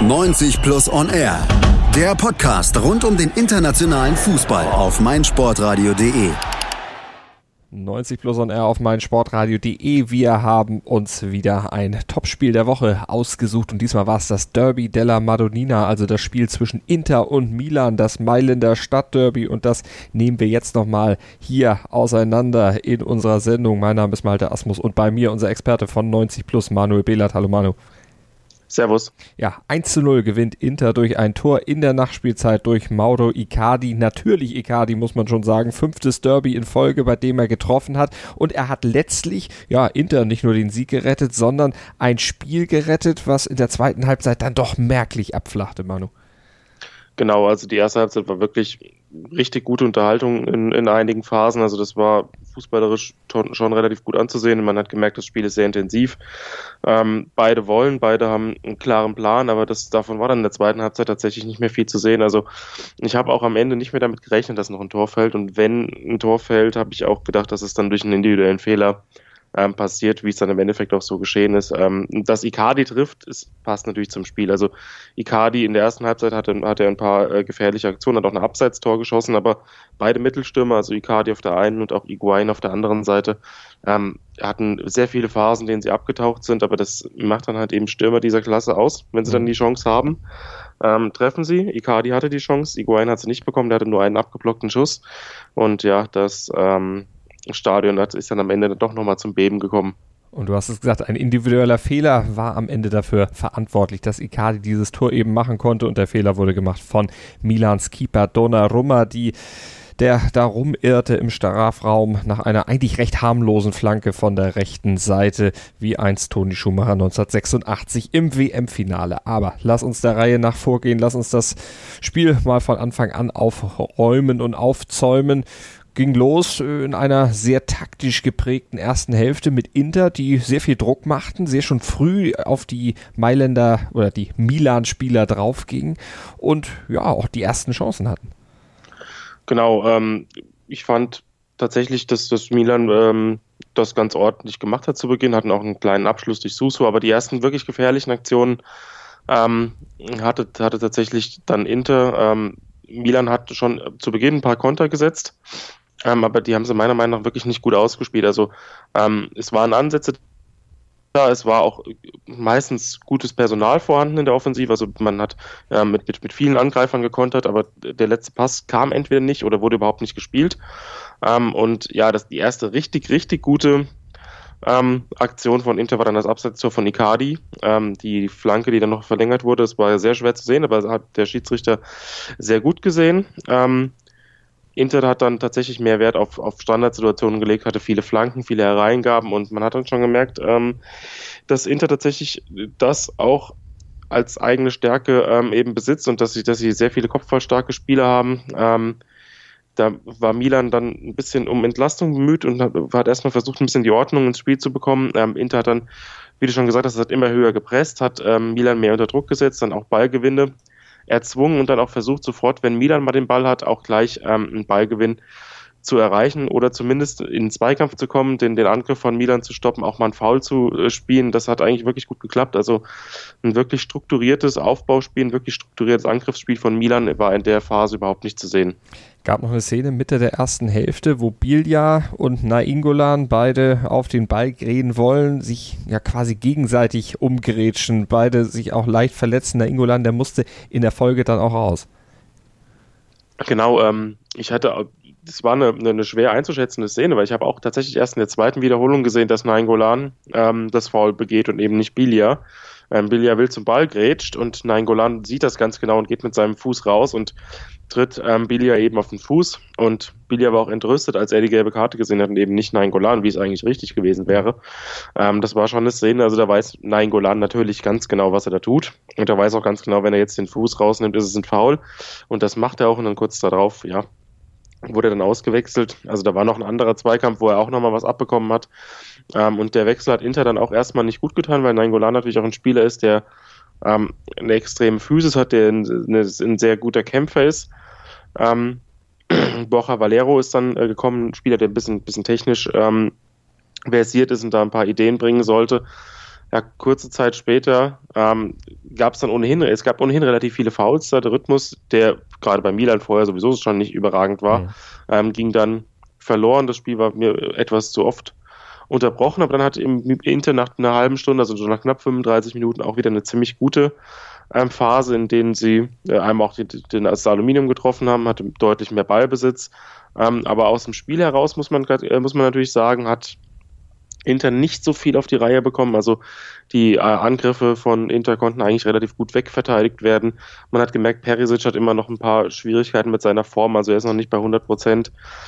90 Plus on Air. Der Podcast rund um den internationalen Fußball auf meinsportradio.de. 90 Plus on Air auf meinsportradio.de. Wir haben uns wieder ein Topspiel der Woche ausgesucht und diesmal war es das Derby della Madonnina, also das Spiel zwischen Inter und Milan, das Mailänder Stadtderby, und das nehmen wir jetzt nochmal hier auseinander in unserer Sendung. Mein Name ist Malte Asmus und bei mir unser Experte von 90 Plus, Manuel Behlert. Hallo Manu. Servus. Ja, 1:0 gewinnt Inter durch ein Tor in der Nachspielzeit durch Mauro Icardi. Natürlich Icardi, muss man schon sagen. 5. Derby in Folge, bei dem er getroffen hat. Und er hat letztlich, Inter nicht nur den Sieg gerettet, sondern ein Spiel gerettet, was in der zweiten Halbzeit dann doch merklich abflachte, Manu. Genau, also die erste Halbzeit war wirklich richtig gute Unterhaltung in einigen Phasen. Also das war fußballerisch schon relativ gut anzusehen. Man hat gemerkt, das Spiel ist sehr intensiv. Beide haben einen klaren Plan, aber davon war dann in der zweiten Halbzeit tatsächlich nicht mehr viel zu sehen. Also ich habe auch am Ende nicht mehr damit gerechnet, dass noch ein Tor fällt. Und wenn ein Tor fällt, habe ich auch gedacht, dass es dann durch einen individuellen Fehler passiert, wie es dann im Endeffekt auch so geschehen ist. Dass Icardi trifft, passt natürlich zum Spiel. Also Icardi in der ersten Halbzeit hatte ein paar gefährliche Aktionen, hat auch ein Abseitstor geschossen, aber beide Mittelstürmer, also Icardi auf der einen und auch Higuaín auf der anderen Seite, hatten sehr viele Phasen, in denen sie abgetaucht sind, aber das macht dann halt eben Stürmer dieser Klasse aus, wenn sie dann die Chance haben. Treffen sie. Icardi hatte die Chance, Higuaín hat sie nicht bekommen, der hatte nur einen abgeblockten Schuss und das Stadion ist dann am Ende doch nochmal zum Beben gekommen. Und du hast es gesagt, ein individueller Fehler war am Ende dafür verantwortlich, dass Icardi dieses Tor eben machen konnte, und der Fehler wurde gemacht von Milans Keeper Donnarumma, der da rumirrte im Strafraum nach einer eigentlich recht harmlosen Flanke von der rechten Seite, wie einst Toni Schumacher 1986 im WM-Finale. Aber lass uns der Reihe nach vorgehen, lass uns das Spiel mal von Anfang an aufräumen und aufzäumen. Ging los in einer sehr taktisch geprägten ersten Hälfte mit Inter, die sehr viel Druck machten, sehr schon früh auf die Mailänder oder die Milan-Spieler draufgingen und auch die ersten Chancen hatten. Genau, ich fand tatsächlich, dass das Milan das ganz ordentlich gemacht hat zu Beginn, hatten auch einen kleinen Abschluss durch Suso, aber die ersten wirklich gefährlichen Aktionen hatte tatsächlich dann Inter. Milan hat schon zu Beginn ein paar Konter gesetzt, aber die haben sie meiner Meinung nach wirklich nicht gut ausgespielt. Also es waren Ansätze da, es war auch meistens gutes Personal vorhanden in der Offensive. Also man hat mit vielen Angreifern gekontert, aber der letzte Pass kam entweder nicht oder wurde überhaupt nicht gespielt. Die erste richtig gute Aktion von Inter war dann das Abseitstor von Icardi. Die Flanke, die dann noch verlängert wurde, es war sehr schwer zu sehen, aber das hat der Schiedsrichter sehr gut gesehen. Inter hat dann tatsächlich mehr Wert auf Standardsituationen gelegt, hatte viele Flanken, viele Hereingaben, und man hat dann schon gemerkt, dass Inter tatsächlich das auch als eigene Stärke eben besitzt und dass sie sehr viele kopfballstarke Spieler haben. Da war Milan dann ein bisschen um Entlastung bemüht und hat erstmal versucht, ein bisschen die Ordnung ins Spiel zu bekommen. Inter hat dann, wie du schon gesagt hast, hat immer höher gepresst, hat Milan mehr unter Druck gesetzt, dann auch Ballgewinne erzwungen und dann auch versucht, sofort, wenn Milan mal den Ball hat, auch gleich einen Ballgewinn zu erreichen oder zumindest in den Zweikampf zu kommen, den Angriff von Milan zu stoppen, auch mal einen Foul zu spielen. Das hat eigentlich wirklich gut geklappt. Also ein wirklich strukturiertes Aufbauspiel, ein wirklich strukturiertes Angriffsspiel von Milan war in der Phase überhaupt nicht zu sehen. Gab noch eine Szene Mitte der ersten Hälfte, wo Biglia und Nainggolan beide auf den Ball gehen wollen, sich quasi gegenseitig umgrätschen, beide sich auch leicht verletzen. Nainggolan, der musste in der Folge dann auch raus. Genau, das war eine schwer einzuschätzende Szene, weil ich habe auch tatsächlich erst in der zweiten Wiederholung gesehen, dass Nainggolan das Foul begeht und eben nicht Biglia. Biglia will zum Ball, grätscht, und Nainggolan sieht das ganz genau und geht mit seinem Fuß raus und tritt Biglia eben auf den Fuß, und Biglia war auch entrüstet, als er die gelbe Karte gesehen hat und eben nicht Nainggolan, wie es eigentlich richtig gewesen wäre. Das war schon eine Szene, also da weiß Nainggolan natürlich ganz genau, was er da tut, und er weiß auch ganz genau, wenn er jetzt den Fuß rausnimmt, ist es ein Foul, und das macht er auch, und dann kurz darauf, wurde dann ausgewechselt. Also da war noch ein anderer Zweikampf, wo er auch nochmal was abbekommen hat. Und der Wechsel hat Inter dann auch erstmal nicht gut getan, weil Nainggolan natürlich auch ein Spieler ist, der eine extreme Physis hat, der ein sehr guter Kämpfer ist. Borja Valero ist dann gekommen, ein Spieler, der ein bisschen technisch versiert ist und da ein paar Ideen bringen sollte. kurze Zeit später gab es ohnehin relativ viele Fouls. Der Rhythmus, der gerade bei Milan vorher sowieso schon nicht überragend war, ging dann verloren. Das Spiel war mir etwas zu oft unterbrochen, aber dann hat Inter nach einer halben Stunde, also so nach knapp 35 Minuten, auch wieder eine ziemlich gute Phase, in denen sie einmal auch das Aluminium getroffen haben, hatte deutlich mehr Ballbesitz. Aber aus dem Spiel heraus muss man natürlich sagen, hat Inter nicht so viel auf die Reihe bekommen. Also die Angriffe von Inter konnten eigentlich relativ gut wegverteidigt werden. Man hat gemerkt, Perisic hat immer noch ein paar Schwierigkeiten mit seiner Form, also er ist noch nicht bei 100%.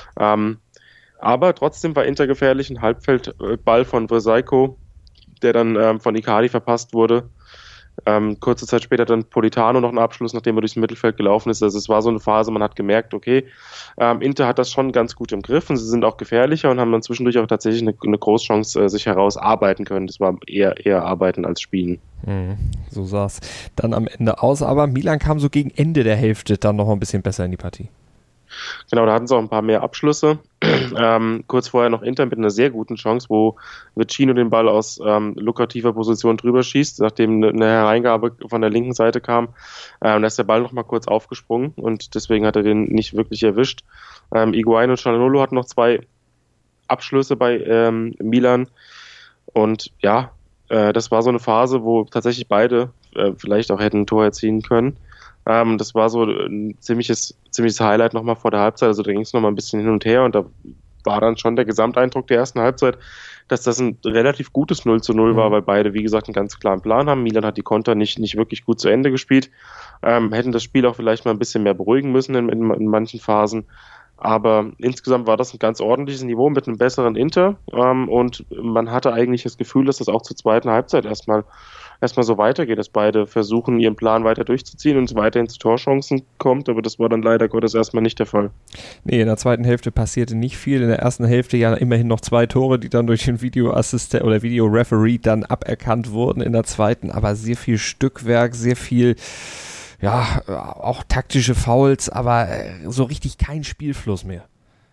Aber trotzdem war Inter gefährlich, ein Halbfeldball von Vrsaljko, der dann von Icardi verpasst wurde. Kurze Zeit später dann Politano noch einen Abschluss, nachdem er durchs Mittelfeld gelaufen ist. Also es war so eine Phase, man hat gemerkt, okay, Inter hat das schon ganz gut im Griff und sie sind auch gefährlicher und haben dann zwischendurch auch tatsächlich eine Großchance sich herausarbeiten können. Das war eher Arbeiten als Spielen. So sah es dann am Ende aus, aber Milan kam so gegen Ende der Hälfte dann noch ein bisschen besser in die Partie. Genau, da hatten sie auch ein paar mehr Abschlüsse. Kurz vorher noch Inter mit einer sehr guten Chance, wo Vecino den Ball aus lukrativer Position drüber schießt, nachdem eine Hereingabe von der linken Seite kam. Da ist der Ball noch mal kurz aufgesprungen und deswegen hat er den nicht wirklich erwischt. Higuain und Calhanoglu hatten noch 2 Abschlüsse bei Milan und ja, das war so eine Phase, wo tatsächlich beide vielleicht auch hätten ein Tor erzielen können. Das war so ein ziemliches Highlight nochmal vor der Halbzeit, also da ging es nochmal ein bisschen hin und her und da war dann schon der Gesamteindruck der ersten Halbzeit, dass das ein relativ gutes 0:0 war, weil beide, wie gesagt, einen ganz klaren Plan haben. Milan hat die Konter nicht wirklich gut zu Ende gespielt, hätten das Spiel auch vielleicht mal ein bisschen mehr beruhigen müssen in manchen Phasen, aber insgesamt war das ein ganz ordentliches Niveau mit einem besseren Inter und man hatte eigentlich das Gefühl, dass das auch zur zweiten Halbzeit erstmal so weitergeht, dass beide versuchen, ihren Plan weiter durchzuziehen und es weiterhin zu Torchancen kommt, aber das war dann leider Gottes erstmal nicht der Fall. Nee, in der zweiten Hälfte passierte nicht viel, in der ersten Hälfte ja immerhin noch 2 Tore, die dann durch den Videoassistent oder Videoreferee dann aberkannt wurden, in der zweiten aber sehr viel Stückwerk, sehr viel, ja, auch taktische Fouls, aber so richtig kein Spielfluss mehr.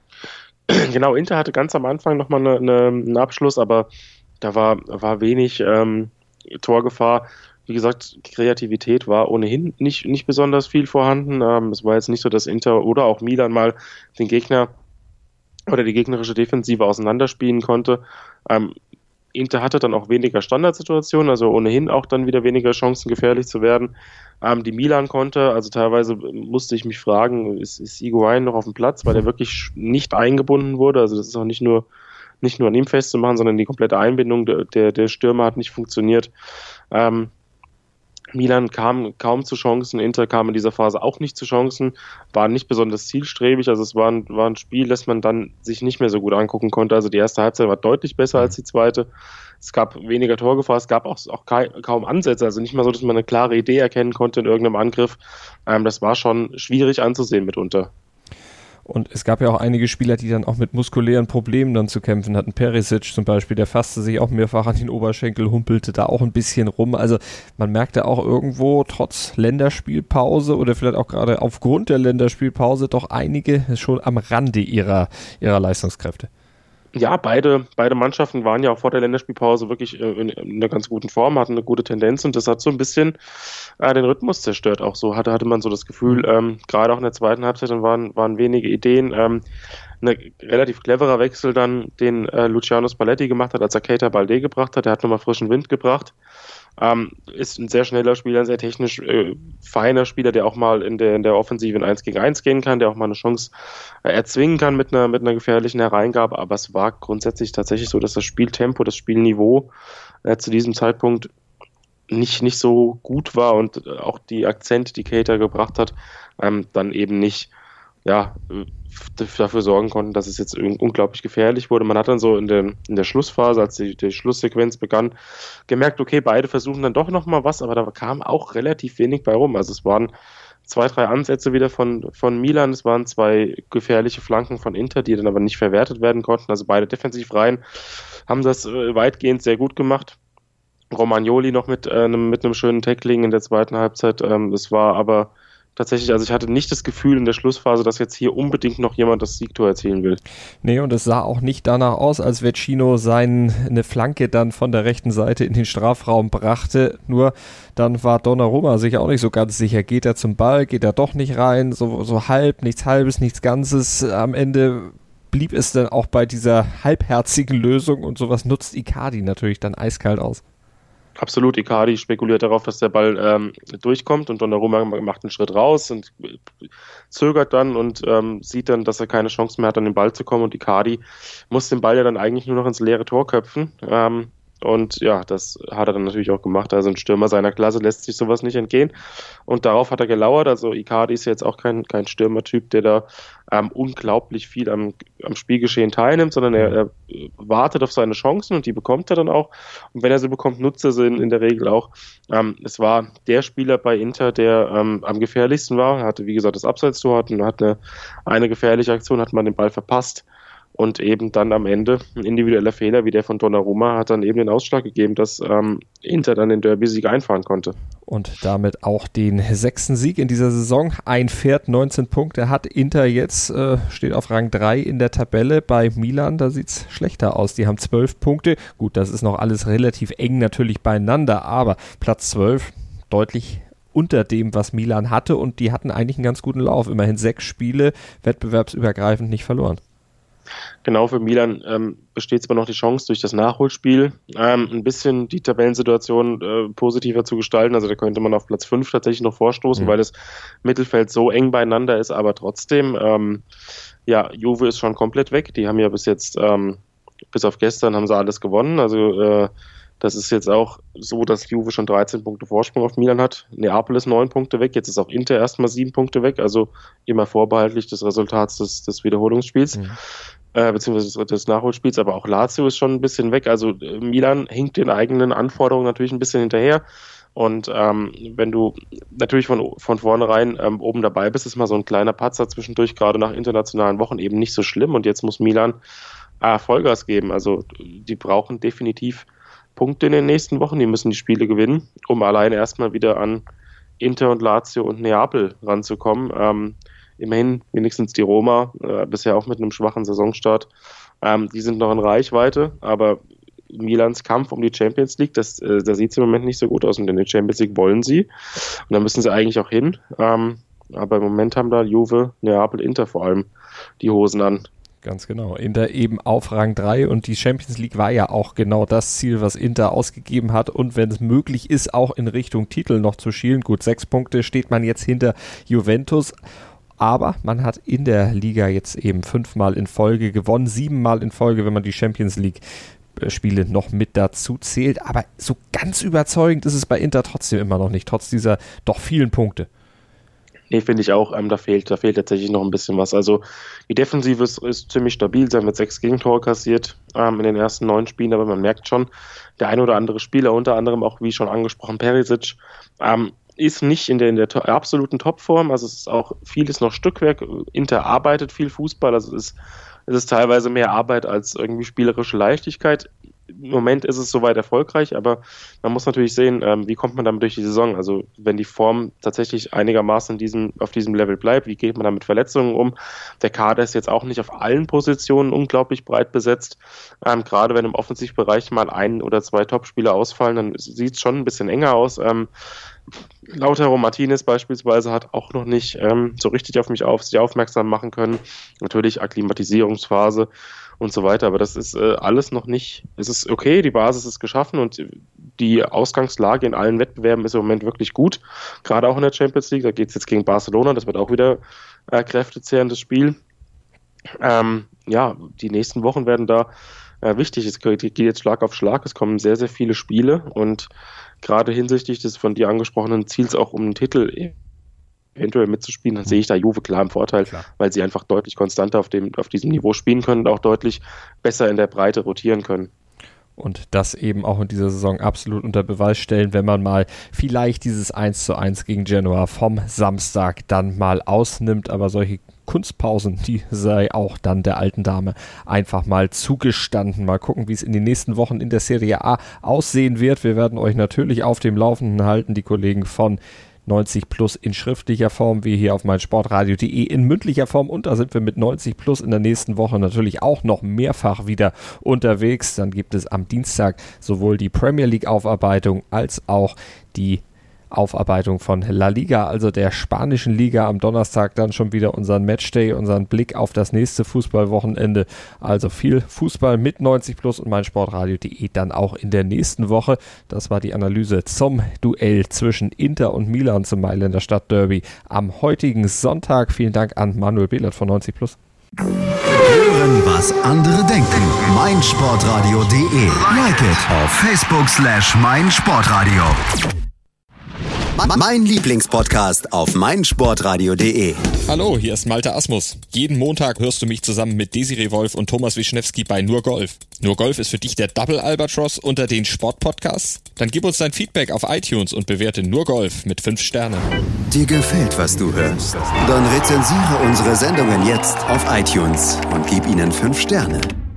Genau, Inter hatte ganz am Anfang nochmal einen Abschluss, aber da war wenig Torgefahr. Wie gesagt, Kreativität war ohnehin nicht besonders viel vorhanden. Es war jetzt nicht so, dass Inter oder auch Milan mal den Gegner oder die gegnerische Defensive auseinanderspielen konnte. Inter hatte dann auch weniger Standardsituationen, also ohnehin auch dann wieder weniger Chancen, gefährlich zu werden. Die Milan konnte, also teilweise musste ich mich fragen, ist Higuain noch auf dem Platz, weil er wirklich nicht eingebunden wurde. Also das ist auch nicht nur an ihm festzumachen, sondern die komplette Einbindung der Stürmer hat nicht funktioniert. Milan kam kaum zu Chancen, Inter kam in dieser Phase auch nicht zu Chancen, war nicht besonders zielstrebig, also es war ein Spiel, das man dann sich nicht mehr so gut angucken konnte. Also die erste Halbzeit war deutlich besser als die zweite. Es gab weniger Torgefahr, es gab auch kaum Ansätze, also nicht mal so, dass man eine klare Idee erkennen konnte in irgendeinem Angriff. Das war schon schwierig anzusehen mitunter. Und es gab ja auch einige Spieler, die dann auch mit muskulären Problemen dann zu kämpfen hatten. Perisic zum Beispiel, der fasste sich auch mehrfach an den Oberschenkel, humpelte da auch ein bisschen rum. Also man merkte auch irgendwo trotz Länderspielpause oder vielleicht auch gerade aufgrund der Länderspielpause doch einige schon am Rande ihrer Leistungskräfte. Ja, beide Mannschaften waren ja auch vor der Länderspielpause wirklich in einer ganz guten Form, hatten eine gute Tendenz und das hat so ein bisschen den Rhythmus zerstört. Auch so hatte man so das Gefühl, gerade auch in der zweiten Halbzeit waren wenige Ideen. Ein relativ cleverer Wechsel dann, den Luciano Spalletti gemacht hat, als er Keita Balde gebracht hat. Der hat nochmal frischen Wind gebracht. Ist ein sehr schneller Spieler, ein sehr technisch feiner Spieler, der auch mal in der Offensive in 1 gegen 1 gehen kann, der auch mal eine Chance erzwingen kann mit einer gefährlichen Hereingabe, aber es war grundsätzlich tatsächlich so, dass das Spieltempo, das Spielniveau zu diesem Zeitpunkt nicht so gut war und auch die Akzente, die Keita gebracht hat, dann eben nicht dafür sorgen konnten, dass es jetzt unglaublich gefährlich wurde. Man hat dann so in der Schlussphase, als die Schlusssequenz begann, gemerkt, okay, beide versuchen dann doch nochmal was, aber da kam auch relativ wenig bei rum. Also es waren 2, 3 Ansätze wieder von Milan, es waren 2 gefährliche Flanken von Inter, die dann aber nicht verwertet werden konnten. Also beide Defensivreihen haben das weitgehend sehr gut gemacht. Romagnoli noch mit einem schönen Tackling in der zweiten Halbzeit. Es war aber tatsächlich, also ich hatte nicht das Gefühl in der Schlussphase, dass jetzt hier unbedingt noch jemand das Siegtor erzielen will. Nee, und es sah auch nicht danach aus, als Vecino eine Flanke dann von der rechten Seite in den Strafraum brachte. Nur dann war Donnarumma sich auch nicht so ganz sicher. Geht er zum Ball, geht er doch nicht rein? So halb, nichts Halbes, nichts Ganzes. Am Ende blieb es dann auch bei dieser halbherzigen Lösung und sowas nutzt Icardi natürlich dann eiskalt aus. Absolut, Icardi spekuliert darauf, dass der Ball durchkommt und Donnarumma macht einen Schritt raus und zögert dann und sieht dann, dass er keine Chance mehr hat, an den Ball zu kommen und Icardi muss den Ball ja dann eigentlich nur noch ins leere Tor köpfen. Und ja, das hat er dann natürlich auch gemacht. Also ein Stürmer seiner Klasse lässt sich sowas nicht entgehen. Und darauf hat er gelauert. Also Icardi ist jetzt auch kein Stürmertyp, der da unglaublich viel am Spielgeschehen teilnimmt, sondern er wartet auf seine Chancen und die bekommt er dann auch. Und wenn er sie bekommt, nutzt er sie in der Regel auch. Es war der Spieler bei Inter, der am gefährlichsten war. Er hatte, wie gesagt, das Abseitstor, hat eine gefährliche Aktion, hat man den Ball verpasst. Und eben dann am Ende ein individueller Fehler wie der von Donnarumma hat dann eben den Ausschlag gegeben, dass Inter dann den Derby-Sieg einfahren konnte. Und damit auch den 6. Sieg in dieser Saison. Ein Pferd, 19 Punkte hat Inter jetzt, steht auf Rang 3 in der Tabelle. Bei Milan, da sieht es schlechter aus. Die haben 12 Punkte. Gut, das ist noch alles relativ eng natürlich beieinander, aber Platz 12 deutlich unter dem, was Milan hatte. Und die hatten eigentlich einen ganz guten Lauf. Immerhin 6 Spiele, wettbewerbsübergreifend nicht verloren. Genau, für Milan besteht zwar noch die Chance, durch das Nachholspiel ein bisschen die Tabellensituation positiver zu gestalten. Also da könnte man auf Platz 5 tatsächlich noch vorstoßen, weil das Mittelfeld so eng beieinander ist, aber trotzdem, Juve ist schon komplett weg. Die haben ja bis jetzt, bis auf gestern, haben sie alles gewonnen. Also das ist jetzt auch so, dass Juve schon 13 Punkte Vorsprung auf Milan hat. Neapel ist 9 Punkte weg. Jetzt ist auch Inter erstmal 7 Punkte weg. Also immer vorbehaltlich des Resultats des Wiederholungsspiels, beziehungsweise des Nachholspiels. Aber auch Lazio ist schon ein bisschen weg. Also Milan hinkt den eigenen Anforderungen natürlich ein bisschen hinterher. Und wenn du natürlich von vornherein oben dabei bist, ist mal so ein kleiner Patzer zwischendurch, gerade nach internationalen Wochen, eben nicht so schlimm. Und jetzt muss Milan Vollgas geben. Also die brauchen definitiv Punkte in den nächsten Wochen, die müssen die Spiele gewinnen, um alleine erstmal wieder an Inter und Lazio und Neapel ranzukommen. Immerhin wenigstens die Roma, bisher auch mit einem schwachen Saisonstart, die sind noch in Reichweite, aber Milans Kampf um die Champions League, da sieht es im Moment nicht so gut aus und in die Champions League wollen sie und da müssen sie eigentlich auch hin, aber im Moment haben da Juve, Neapel, Inter vor allem die Hosen an. Ganz genau. Inter eben auf Rang 3 und die Champions League war ja auch genau das Ziel, was Inter ausgegeben hat und wenn es möglich ist, auch in Richtung Titel noch zu schielen. Gut, 6 Punkte steht man jetzt hinter Juventus, aber man hat in der Liga jetzt eben 5-mal in Folge gewonnen, 7-mal in Folge, wenn man die Champions League Spiele noch mit dazu zählt, aber so ganz überzeugend ist es bei Inter trotzdem immer noch nicht, trotz dieser doch vielen Punkte. Nee, finde ich auch, da fehlt tatsächlich noch ein bisschen was. Also die Defensive ist ziemlich stabil, sie haben mit 6 Gegentore kassiert in den ersten 9 Spielen, aber man merkt schon, der ein oder andere Spieler, unter anderem auch, wie schon angesprochen, Perisic, ist nicht in der absoluten Topform, also es ist auch vieles noch Stückwerk, Inter arbeitet viel Fußball, also es ist teilweise mehr Arbeit als irgendwie spielerische Leichtigkeit. Im Moment ist es soweit erfolgreich, aber man muss natürlich sehen, wie kommt man damit durch die Saison. Also wenn die Form tatsächlich einigermaßen auf diesem Level bleibt, wie geht man da mit Verletzungen um? Der Kader ist jetzt auch nicht auf allen Positionen unglaublich breit besetzt. Gerade wenn im Offensivbereich mal 1 oder 2 Topspieler ausfallen, dann sieht es schon ein bisschen enger aus. Lautaro Martinez beispielsweise hat auch noch nicht so richtig auf sich aufmerksam machen können. Natürlich Akklimatisierungsphase und so weiter, aber das ist alles noch nicht, es ist okay, die Basis ist geschaffen und die Ausgangslage in allen Wettbewerben ist im Moment wirklich gut, gerade auch in der Champions League, da geht es jetzt gegen Barcelona, das wird auch wieder kräftezehrendes Spiel. Die nächsten Wochen werden da wichtig, es geht jetzt Schlag auf Schlag, es kommen sehr, sehr viele Spiele und gerade hinsichtlich des von dir angesprochenen Ziels auch um den Titel eventuell mitzuspielen, dann sehe ich da Juve klar im Vorteil, weil sie einfach deutlich konstanter auf diesem Niveau spielen können und auch deutlich besser in der Breite rotieren können. Und das eben auch in dieser Saison absolut unter Beweis stellen, wenn man mal vielleicht dieses 1:1 gegen Genoa vom Samstag dann mal ausnimmt, aber solche Kunstpausen, die sei auch dann der alten Dame einfach mal zugestanden. Mal gucken, wie es in den nächsten Wochen in der Serie A aussehen wird. Wir werden euch natürlich auf dem Laufenden halten. Die Kollegen von 90 Plus in schriftlicher Form, wie hier auf meinsportradio.de in mündlicher Form, und da sind wir mit 90 Plus in der nächsten Woche natürlich auch noch mehrfach wieder unterwegs. Dann gibt es am Dienstag sowohl die Premier League Aufarbeitung als auch die Aufarbeitung von La Liga, also der spanischen Liga. Am Donnerstag dann schon wieder unseren Matchday, unseren Blick auf das nächste Fußballwochenende. Also viel Fußball mit 90 Plus und meinsportradio.de dann auch in der nächsten Woche. Das war die Analyse zum Duell zwischen Inter und Milan zum Mailänder Stadtderby am heutigen Sonntag. Vielen Dank an Manuel Behlert von 90 Plus. Hören, was andere denken. meinsportradio.de. Like it auf Facebook/meinsportradio. Mein Lieblingspodcast auf meinsportradio.de. Hallo, hier ist Malte Asmus. Jeden Montag hörst du mich zusammen mit Desiree Wolf und Thomas Wischnewski bei Nur Golf. Nur Golf ist für dich der Double Albatross unter den Sportpodcasts? Dann gib uns dein Feedback auf iTunes und bewerte Nur Golf mit 5 Sternen. Dir gefällt, was du hörst? Dann rezensiere unsere Sendungen jetzt auf iTunes und gib ihnen 5 Sterne.